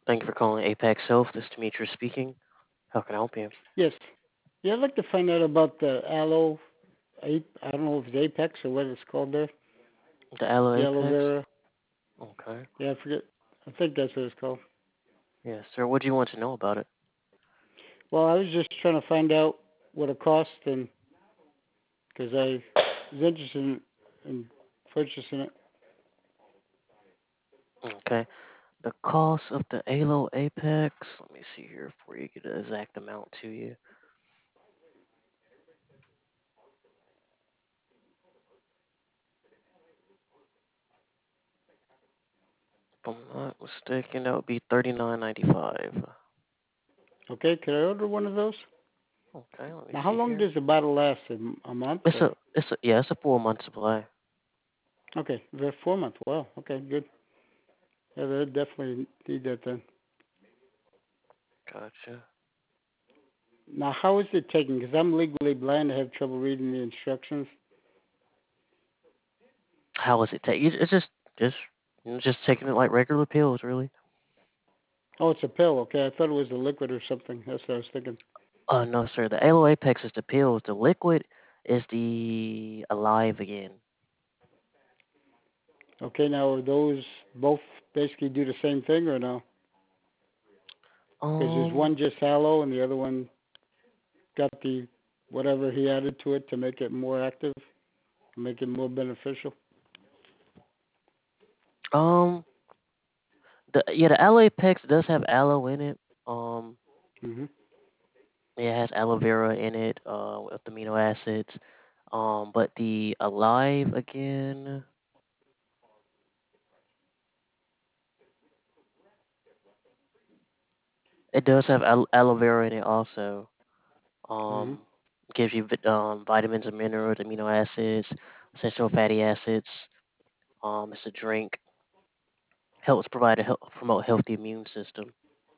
Thank you for calling Apex Health. This is Demetrius speaking. How can I help you? Yes. Yeah, I'd like to find out about the aloe. I don't know if it's Apex or what it's called there. The Aloe The aloe Apex? vera. Okay. Yeah, I forget. I think that's what it's called. Yes, sir. What do you want to know about it? Well, I was just trying to find out what it cost, and because I was interested in purchasing it. Okay. The cost of the Aloe Apex. Let me see here before you get the exact amount to you. If I'm not mistaken, that would be $39.95. Okay, could I order one of those? Okay. Let me Now, how see long here. does the bottle last? A month It's or? a yeah, it's a 4 month supply. Okay, they're 4 months. Wow. Okay, good. Yeah, they definitely need that then. Gotcha. Now, how is it taken? Because I'm legally blind. I have trouble reading the instructions. How is it take? It's just just taking it like regular pills, really. Oh, it's a pill. Okay, I thought it was a liquid or something. That's what I was thinking. No, sir. The Aloe Apex is the pills. The liquid is the Alive again. Okay, now are those both basically do the same thing or no? Because there's Um, one just aloe and the other one got the whatever he added to it to make it more active, make it more beneficial. um, the Aloe Apex does have aloe in it. Um, Mhm. it has aloe vera in it. With amino acids. But the Alive again, it does have aloe vera in it also. Mhm. Um, gives you vitamins and minerals, amino acids, essential fatty acids. It's a drink. Helps provide promote healthy immune system.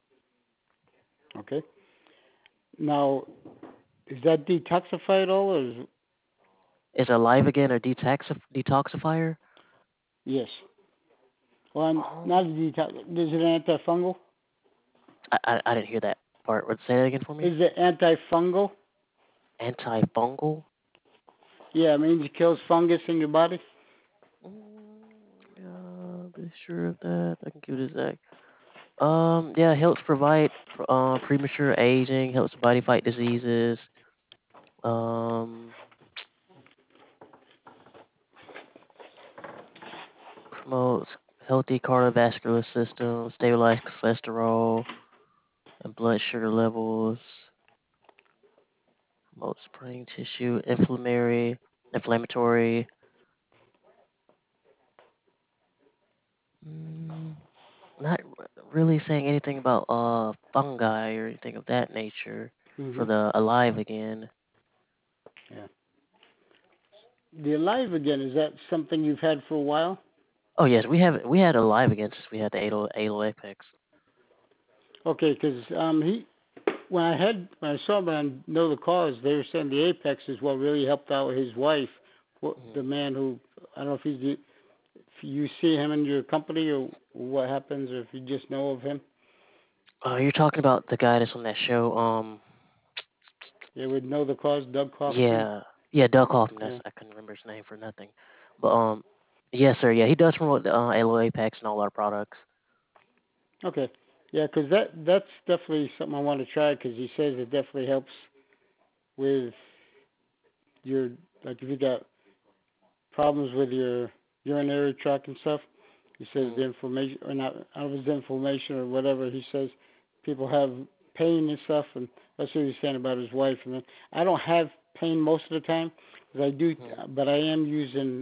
Okay. Now, is that detoxify at all or is Is Alive again a detoxifier? yes. Well, I'm not a Um, detox. Is it antifungal? I didn't hear that part. Say that again for me. Is it antifungal? Antifungal. Yeah, it means it kills fungus in your body. Yeah, be sure of that. I can give it a sec. Yeah, helps provide premature aging, helps the body fight diseases. Um, promotes healthy cardiovascular system, stabilize cholesterol and blood sugar levels. Promotes brain tissue, inflammatory. Mm, not really saying anything about fungi or anything of that nature for Mhm. the Alive again. Yeah. The Alive again, is that something you've had for a while? Oh yes, we had Alive again since we had the Alo Apex. Okay, because he when I saw him on Know the Cause, they were saying the Apex is what really helped out his wife, the Mhm. man who I don't know if you see him in your company or what happens, or if you just know of him. You're talking about the guy that's on that show. They would Know the Cause, Doug Kaufman. Yeah, yeah, Doug Hoffman. That's Yeah. I couldn't remember his name for nothing. But yes, sir. Yeah, he does promote the Alo Apex and all our products. Okay. Yeah, because that's definitely something I want to try because he says it definitely helps with your like if you got problems with your urinary tract and stuff. He says the Mm. inflammation, or not, I don't know if it's inflammation or whatever. He says people have pain and stuff, and that's what he's saying about his wife. And then I don't have pain most of the time, because I do, Mm. but I am using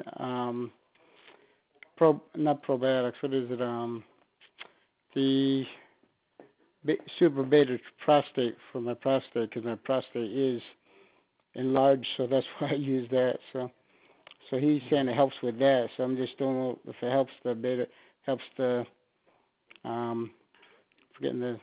not probiotics. What is it? The super beta prostate for my prostate, because my prostate is enlarged, so that's why I use that. So he's saying it Mm. helps with that. So I'm just don't know if it helps the beta, helps the um, forgetting the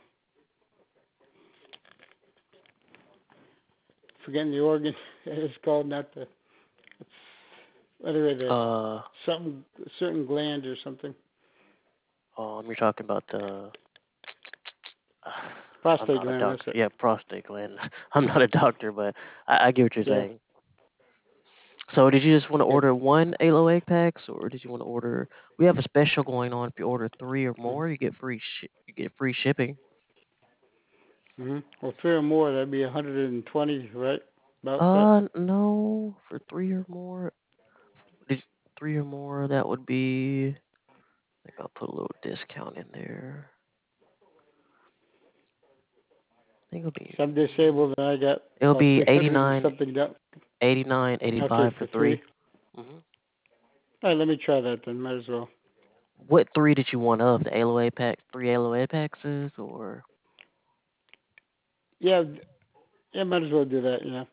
forgetting the organ. It's called not the. It's anyway the Uh, something certain gland or something. you're talking about the I'm Prostate not a gland. That's doctor. it. Yeah, prostate gland. I'm not a doctor, but I get what you're Yeah. saying. So did you just want to Okay. order one Halo egg packs, or did you want to order? We have a special going on. If you order three or more, you get free shipping. Mm-hmm. Well, three or more, that'd be 120, right? About that. No, for three or more, did, three or more, that would be. I think I'll put a little discount in there. I think So I'm disabled and I got it'll about be 300 and something down. 89, Okay, 85 for for three. three. hmm All right, let me try that then. Might as well. What three did you want of the Aloe pack? Three Aloe packs or Yeah, yeah, might as well do that. Yeah.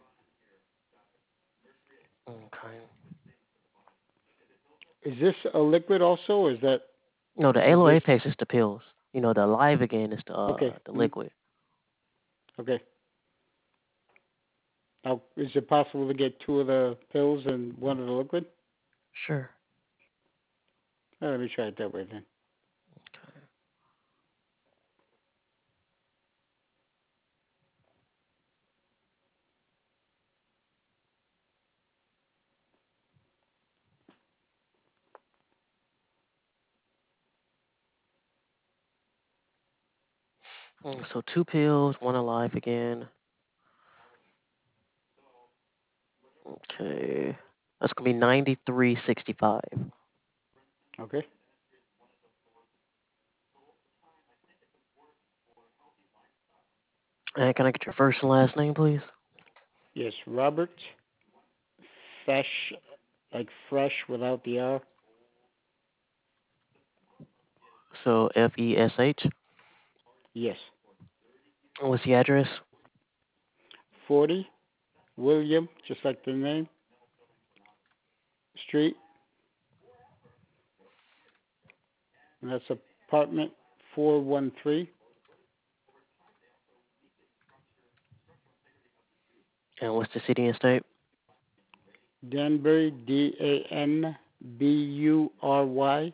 okay. Is this a liquid also, or No, the is Aloe this Apex is the pills. The Live Again is okay? the Mm, liquid. okay. Now, is it possible to get two of the pills and one of the liquid? Sure. Let me try it that way then. Okay. So two pills, one Alive Again. Okay. That's gonna be 93.65. Okay. And can I get your first and last name, please? Yes, Robert Fesh, like fresh without the R. So FESH. Yes. And what's the address? 40 William, just like the name, Street, and that's apartment 413, And what's the city and state? Danbury, Danbury,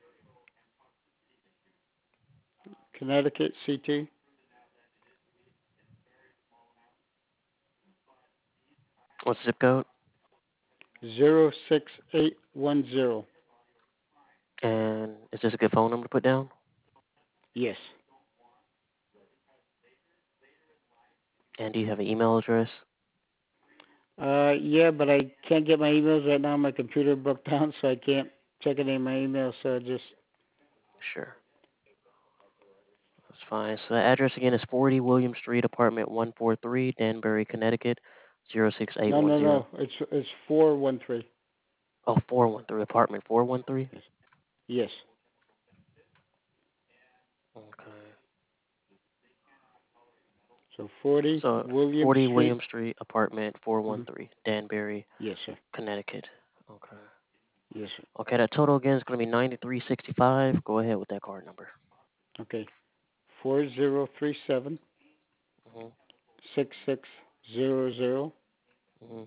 Connecticut, CT What's the zip code? 06810. And is this a good phone number to put down? Yes. And do you have an email address? Yeah, but I can't get my emails right now. My computer broke down, so I can't check any of my emails. So I just Sure. That's fine. So the address again is 40 William Street, apartment 143, Danbury, Connecticut, no, no, 06810. no. It's 413. Oh, 413, apartment 413? Yes. Yes. Okay. So 40 So William 40 Street. William Street, apartment Hmm. 413, Danbury, Yes, sir. Connecticut. Okay. Yes, sir. Okay, that total again is going to be 93.65. Go ahead with that card number. Okay. 4037 hmm 6600 hmm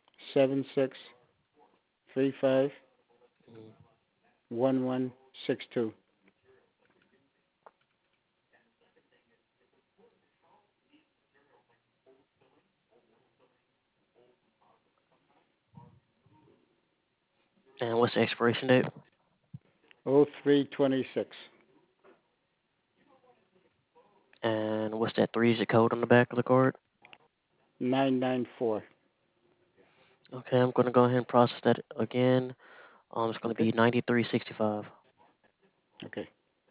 7635 hmm 1162. And what's the expiration date? 0326. And what's that three-digit code on the back of the card? 994. Okay, I'm going to go ahead and process that again. It's going to Okay. be 93.65. Okay.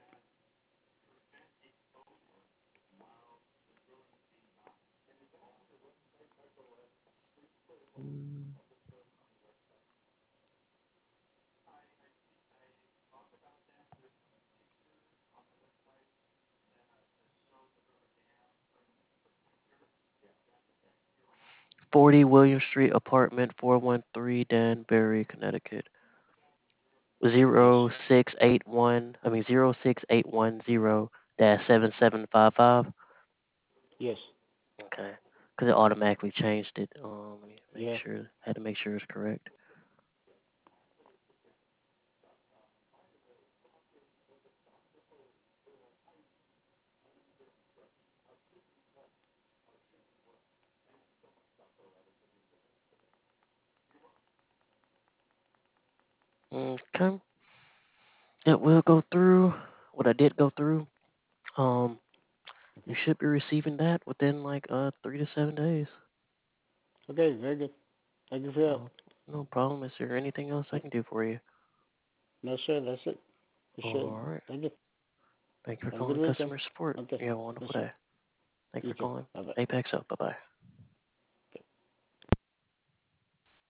40 William Street, apartment 413, Danbury, Connecticut. Yes. 0681, I mean 06810 dash 7755. Yes. Okay. Because it automatically changed it. Let me make Yeah. sure. Had to make sure it's correct. Okay. It will go through. What I did go through. Um, you Okay. should be receiving that within like 3 to 7 days. Okay. Very good. Thank you for your help. No, no problem. Is there anything else I Yep. can do for you? No, sir. That's it. Appreciate it. All right. Thank you. Thank you for Have a good calling weekend. customer support. Okay. You have a Yes, wonderful sir. day. Thank you You for too. calling. Bye bye. Apex up. Bye bye.